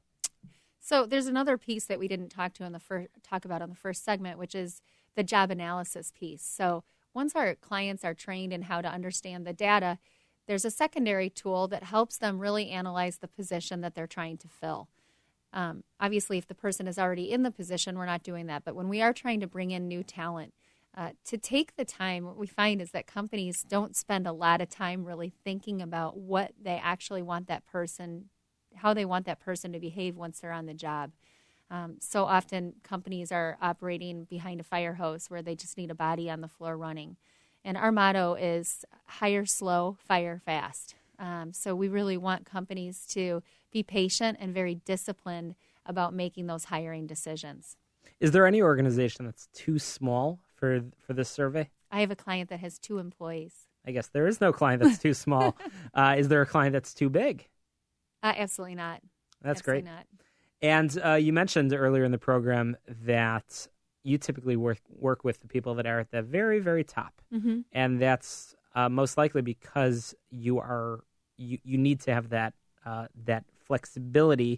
So there's another piece that we didn't talk to in the first, talk about on the first segment, which is the job analysis piece. So once our clients are trained in how to understand the data, there's a secondary tool that helps them really analyze the position that they're trying to fill. Um, obviously, if the person is already in the position, we're not doing that. But when we are trying to bring in new talent, Uh, to take the time, what we find is that companies don't spend a lot of time really thinking about what they actually want that person, how they want that person to behave once they're on the job. Um, so often companies are operating behind a fire hose where they just need a body on the floor running. And our motto is hire slow, fire fast. Um, so we really want companies to be patient and very disciplined about making those hiring decisions. Is there any organization that's too small for for this survey? I have a client that has two employees. I guess there is no client that's too small. uh, is there a client that's too big? Uh, absolutely not. That's absolutely great. Not. And uh, you mentioned earlier in the program that you typically work work with the people that are at the very, very top, Mm-hmm. and that's uh, most likely because you are you, you need to have that uh, that flexibility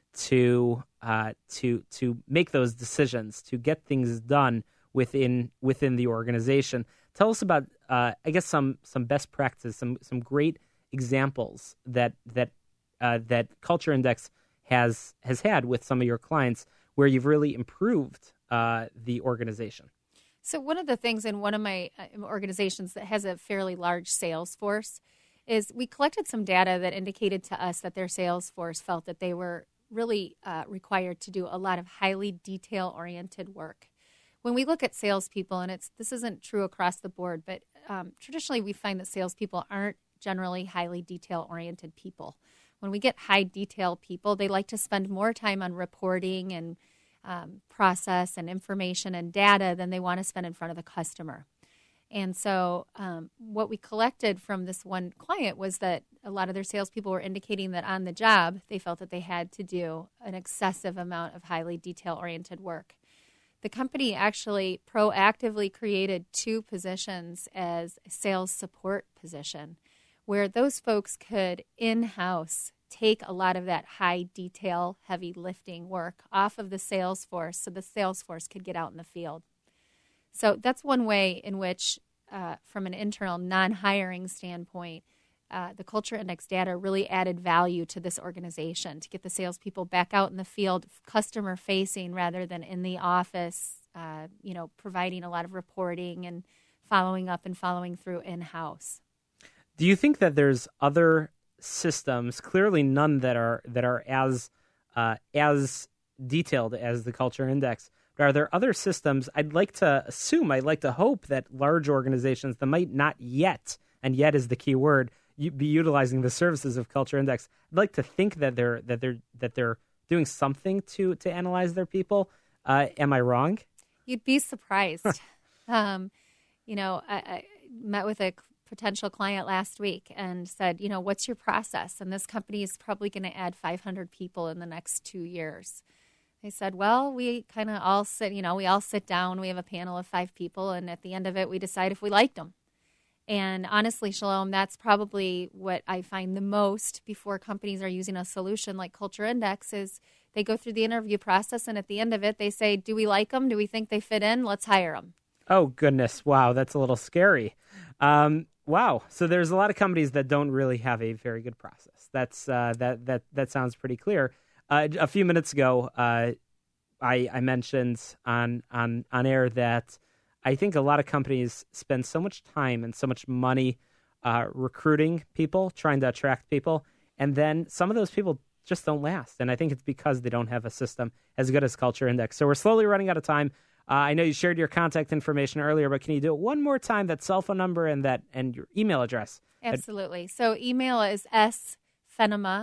to uh, to to make those decisions, to get things done within within the organization. Tell us about, uh, I guess, some some best practices, some some great examples that that uh, that Culture Index has has had with some of your clients where you've really improved uh, the organization. So one of the things in one of my uh, organizations that has a fairly large sales force is we collected some data that indicated to us that their sales force felt that they were really uh, required to do a lot of highly detail-oriented work. When we look at salespeople, and it's this isn't true across the board, but um, traditionally we find that salespeople aren't generally highly detail-oriented people. When we get high detail people, they like to spend more time on reporting and um, process and information and data than they want to spend in front of the customer. And so um, what we collected from this one client was that a lot of their salespeople were indicating that on the job, they felt that they had to do an excessive amount of highly detail-oriented work. The company actually proactively created two positions as a sales support position, where those folks could in-house take a lot of that high detail, heavy lifting work off of the sales force so the sales force could get out in the field. So that's one way in which, uh, from an internal non-hiring standpoint, uh, the Culture Index data really added value to this organization to get the salespeople back out in the field, customer-facing rather than in the office, uh, you know, providing a lot of reporting and following up and following through in-house. Do you think that there's other systems, clearly none that are that are as uh, as detailed as the Culture Index, but are there other systems? I'd like to assume, I'd like to hope that large organizations that might not yet, and yet is the key word, be utilizing the services of Culture Index. I'd like to think that they're that they're that they're doing something to to analyze their people. Uh, am I wrong? You'd be surprised. um, you know, I, I met with a potential client last week and said, you know, what's your process? And this company is probably going to add five hundred people in the next two years. They said, well, we kind of all sit, you know, we all sit down. We have a panel of five people, and at the end of it, we decide if we liked them. And honestly, Shalom, that's probably what I find the most before companies are using a solution like Culture Index is they go through the interview process, and at the end of it, they say, do we like them? Do we think they fit in? Let's hire them. Oh, goodness. Wow, that's a little scary. Um, wow. So there's a lot of companies that don't really have a very good process. That's uh, that that that sounds pretty clear. Uh, a few minutes ago, uh, I, I mentioned on, on on air that I think a lot of companies spend so much time and so much money uh, recruiting people, trying to attract people, and then some of those people just don't last. And I think it's because they don't have a system as good as Culture Index. So we're slowly running out of time. Uh, I know you shared your contact information earlier, but can you do it one more time? That cell phone number and that and your email address. Absolutely. So email is sfenema,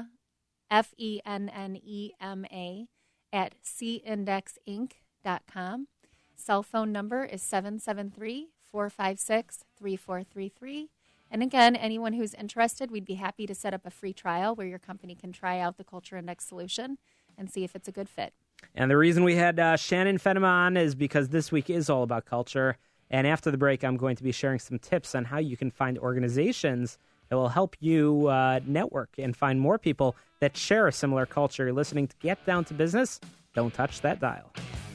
F E N N E M A, at c index inc dot com. Cell phone number is seven seven three, four five six, three four three three. And again, anyone who's interested, we'd be happy to set up a free trial where your company can try out the Culture Index solution and see if it's a good fit. And the reason we had uh, Shannon Fenema on is because this week is all about culture. And after the break, I'm going to be sharing some tips on how you can find organizations that will help you uh, network and find more people that share a similar culture. You're listening to Get Down to Business. Don't touch that dial.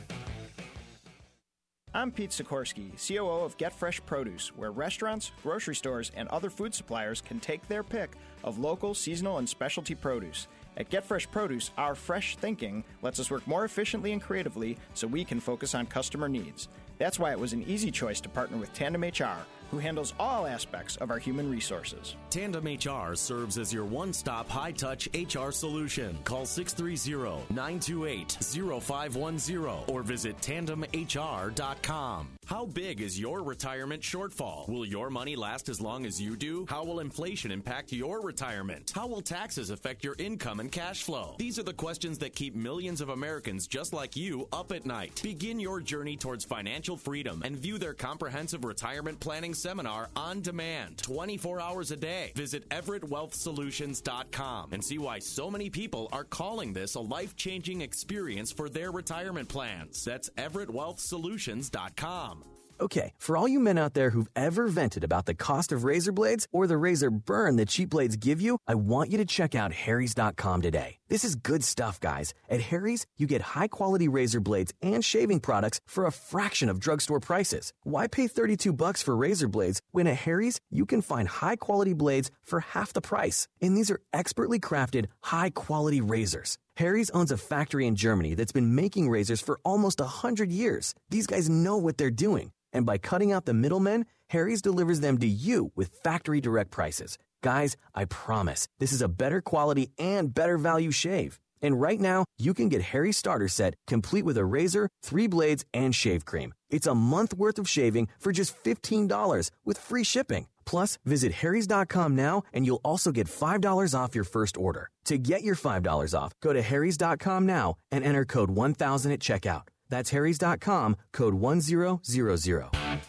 I'm Pete Sikorsky, C O O of Get Fresh Produce, where restaurants, grocery stores, and other food suppliers can take their pick of local, seasonal, and specialty produce. At Get Fresh Produce, our fresh thinking lets us work more efficiently and creatively so we can focus on customer needs. That's why it was an easy choice to partner with Tandem H R, who handles all aspects of our human resources. Tandem H R serves as your one-stop high-touch H R solution. Call six three zero, nine two eight, zero five one zero or visit tandem h r dot com. How big is your retirement shortfall? Will your money last as long as you do? How will inflation impact your retirement? How will taxes affect your income and cash flow? These are the questions that keep millions of Americans just like you up at night. Begin your journey towards financial freedom and view their comprehensive retirement planning seminar on demand, twenty-four hours a day. Visit everett wealth solutions dot com and see why so many people are calling this a life-changing experience for their retirement plans. That's everett wealth solutions dot com. Okay, for all you men out there who've ever vented about the cost of razor blades or the razor burn that cheap blades give you, I want you to check out harrys dot com today. This is good stuff, guys. At Harry's, you get high-quality razor blades and shaving products for a fraction of drugstore prices. Why pay thirty-two bucks for razor blades when at Harry's you can find high-quality blades for half the price? And these are expertly crafted, high-quality razors. Harry's owns a factory in Germany that's been making razors for almost one hundred years. These guys know what they're doing. And by cutting out the middlemen, Harry's delivers them to you with factory direct prices. Guys, I promise, this is a better quality and better value shave. And right now, you can get Harry's starter set complete with a razor, three blades, and shave cream. It's a month worth of shaving for just fifteen dollars with free shipping. Plus, visit harrys dot com now and you'll also get five dollars off your first order. To get your five dollars off, go to harrys dot com now and enter code one thousand at checkout. That's harrys dot com, code one thousand.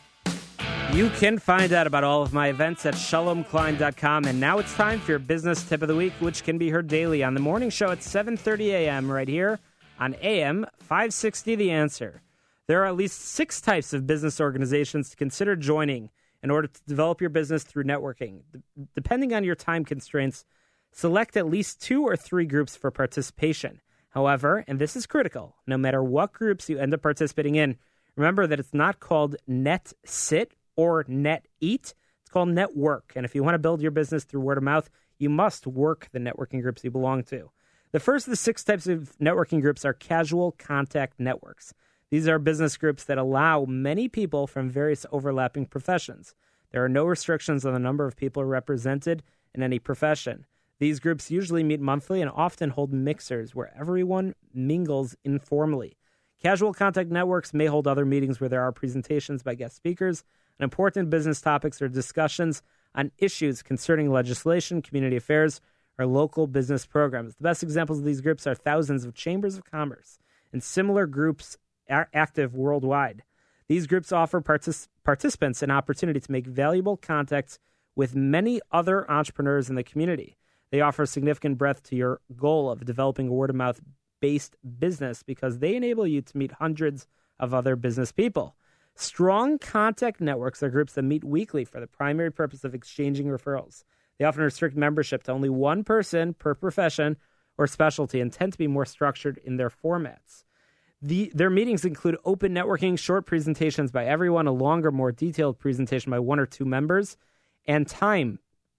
You can find out about all of my events at shalom klein dot com. And now it's time for your business tip of the week, which can be heard daily on the morning show at seven thirty a.m. right here on A M five sixty The Answer. There are at least six types of business organizations to consider joining in order to develop your business through networking. Depending on your time constraints, select at least two or three groups for participation. However, and this is critical, no matter what groups you end up participating in, Remember that it's not called Net Sit or Net Eat. It's called Network. And if you want to build your business through word of mouth, you must work the networking groups you belong to. The first of the six types of networking groups are casual contact networks. These are business groups that allow many people from various overlapping professions. There are no restrictions on the number of people represented in any profession. These groups usually meet monthly and often hold mixers where everyone mingles informally. Casual contact networks may hold other meetings where there are presentations by guest speakers on important business topics or discussions on issues concerning legislation, community affairs, or local business programs. The best examples of these groups are thousands of chambers of commerce and similar groups are active worldwide. These groups offer partic- participants an opportunity to make valuable contacts with many other entrepreneurs in the community. They offer significant breadth to your goal of developing a word-of-mouth based business because they enable you to meet hundreds of other business people. Strong contact networks are groups that meet weekly for the primary purpose of exchanging referrals. They often restrict membership to only one person per profession or specialty and tend to be more structured in their formats. The, their meetings include open networking, short presentations by everyone, a longer, more detailed presentation by one or two members, and time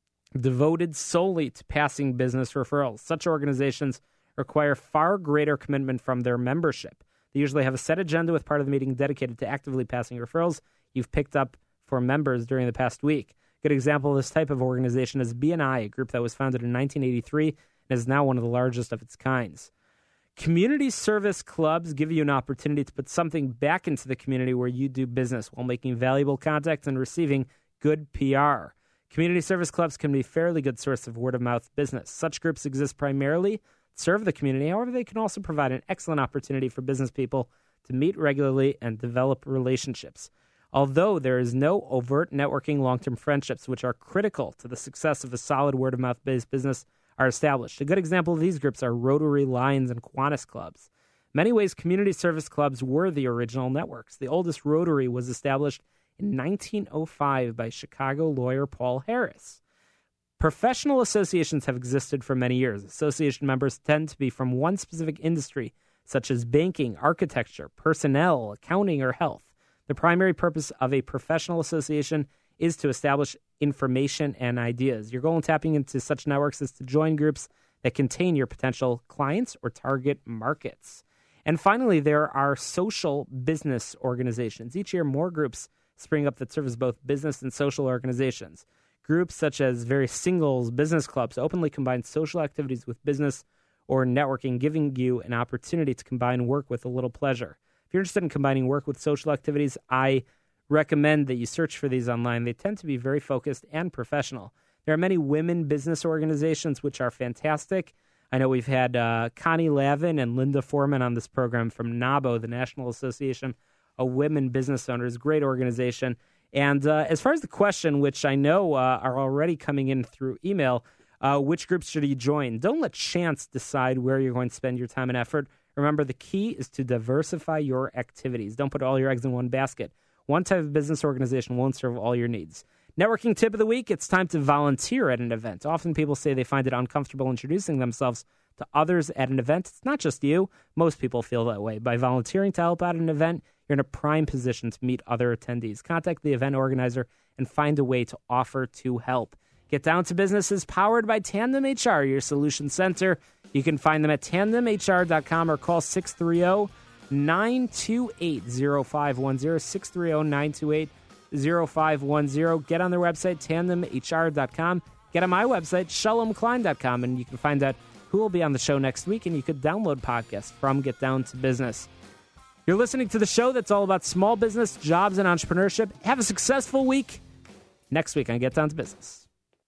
devoted solely to passing business referrals. Such organizations require far greater commitment from their membership. They usually have a set agenda with part of the meeting dedicated to actively passing referrals you've picked up for members during the past week. A good example of this type of organization is B N I, a group that was founded in nineteen eighty-three and is now one of the largest of its kinds. Community service clubs give you an opportunity to put something back into the community where you do business while making valuable contacts and receiving good P R. Community service clubs can be a fairly good source of word-of-mouth business. Such groups exist primarily to serve the community. However, they can also provide an excellent opportunity for business people to meet regularly and develop relationships. Although there is no overt networking, long-term friendships, which are critical to the success of a solid word-of-mouth-based business, are established. A good example of these groups are Rotary, Lions, and Kiwanis clubs. In many ways, community service clubs were the original networks. The oldest Rotary was established in nineteen oh five by Chicago lawyer Paul Harris. Professional associations have existed for many years. Association members tend to be from one specific industry, such as banking, architecture, personnel, accounting, or health. The primary purpose of a professional association is to establish information and ideas. Your goal in tapping into such networks is to join groups that contain your potential clients or target markets. And finally, there are social business organizations. Each year, more groups spring up that serve as both business and social organizations. Groups such as various singles, business clubs openly combine social activities with business or networking, giving you an opportunity to combine work with a little pleasure. If you're interested in combining work with social activities, I recommend that you search for these online. They tend to be very focused and professional. There are many women business organizations which are fantastic. I know we've had uh, Connie Lavin and Linda Foreman on this program from NABO, the National Association of Women Business Owners. Great organization. And uh, as far as the question, which I know uh, are already coming in through email, uh, which groups should you join? Don't let chance decide where you're going to spend your time and effort. Remember, the key is to diversify your activities. Don't put all your eggs in one basket. One type of business organization won't serve all your needs. Networking tip of the week, it's time to volunteer at an event. Often people say they find it uncomfortable introducing themselves to others at an event. It's not just you. Most people feel that way. By volunteering to help out at an event, you're in a prime position to meet other attendees. Contact the event organizer and find a way to offer to help. Get Down to Business is powered by Tandem H R, your solution center. You can find them at tandem h r dot com or call six three zero, nine two eight, zero five one zero, six three zero, nine two eight, zero five one zero. Get on their website, tandem h r dot com. Get on my website, shalom klein dot com, and you can find out who will be on the show next week, and you could download podcasts from Get Down to Business. You're listening to the show that's all about small business, jobs, and entrepreneurship. Have a successful week. Next week on Get Down to Business.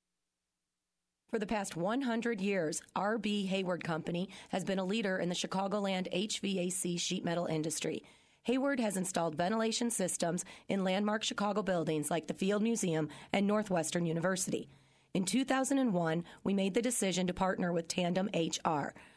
For the past one hundred years, R B. Hayward Company has been a leader in the Chicagoland H V A C sheet metal industry. Hayward has installed ventilation systems in landmark Chicago buildings like the Field Museum and Northwestern University. In two thousand one, we made the decision to partner with Tandem H R.